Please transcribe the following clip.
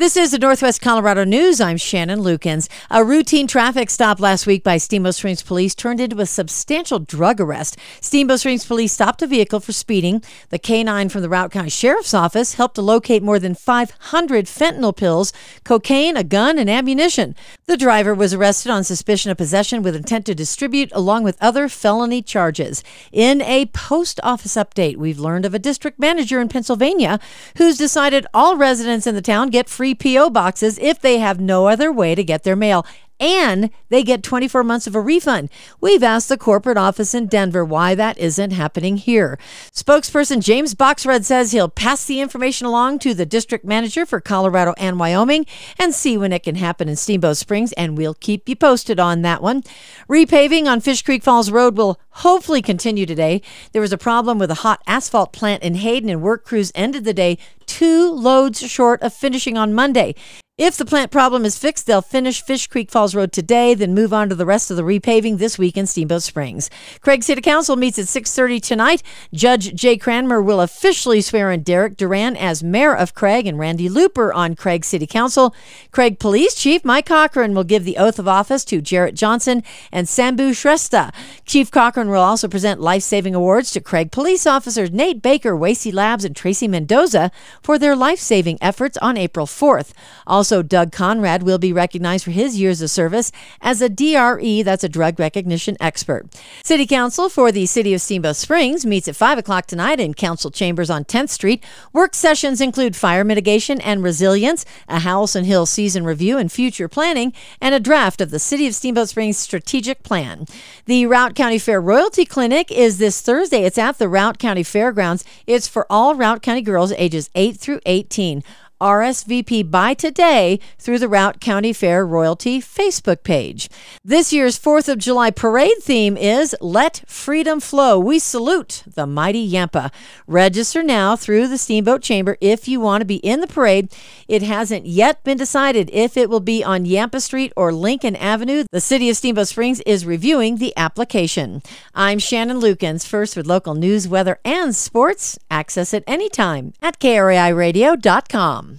This is the Northwest Colorado News. I'm Shannon Lukens. A routine traffic stop last week by Steamboat Springs Police turned into a substantial drug arrest. Steamboat Springs Police stopped a vehicle for speeding. The K-9 from the Routt County Sheriff's Office helped to locate more than 500 fentanyl pills, cocaine, a gun, and ammunition. The driver was arrested on suspicion of possession with intent to distribute, along with other felony charges. In a post office update, we've learned of a district manager in Pennsylvania who's decided all residents in the town get free P.O. boxes if they have no other way to get their mail. And they get 24 months of a refund. We've asked the corporate office in Denver why that isn't happening here. Spokesperson James Boxred says he'll pass the information along to the district manager for Colorado and Wyoming and see when it can happen in Steamboat Springs, and we'll keep you posted on that one. Repaving on Fish Creek Falls Road will hopefully continue today. There was a problem with a hot asphalt plant in Hayden, and work crews ended the day 2 loads short of finishing on Monday. If the plant problem is fixed, they'll finish Fish Creek Falls Road today, then move on to the rest of the repaving this week in Steamboat Springs. Craig City Council meets at 6:30 tonight. Judge Jay Cranmer will officially swear in Derek Duran as mayor of Craig and Randy Looper on Craig City Council. Craig Police Chief Mike Cochran will give the oath of office to Jarrett Johnson and Sambu Shrestha. Chief Cochran will also present life-saving awards to Craig police officers Nate Baker, Wasey Labs, and Tracy Mendoza for their life-saving efforts on April 4th. Also, Doug Conrad will be recognized for his years of service as a DRE, that's a drug recognition expert. City Council for the City of Steamboat Springs meets at 5 o'clock tonight in Council Chambers on 10th Street. Work sessions include fire mitigation and resilience, a Howelson Hill season review and future planning, and a draft of the City of Steamboat Springs strategic plan. The Routt County Fair Royalty Clinic is this Thursday. It's at the Routt County Fairgrounds. It's for all Routt County girls ages 8 through 18. RSVP by today through the Routt County Fair Royalty Facebook page. This year's 4th of July parade theme is Let Freedom Flow. We salute the mighty Yampa. Register now through the Steamboat Chamber if you want to be in the parade. It hasn't yet been decided if it will be on Yampa Street or Lincoln Avenue. The City of Steamboat Springs is reviewing the application. I'm Shannon Lukens, first with local news, weather, and sports. Access it anytime at KRAIRadio.com.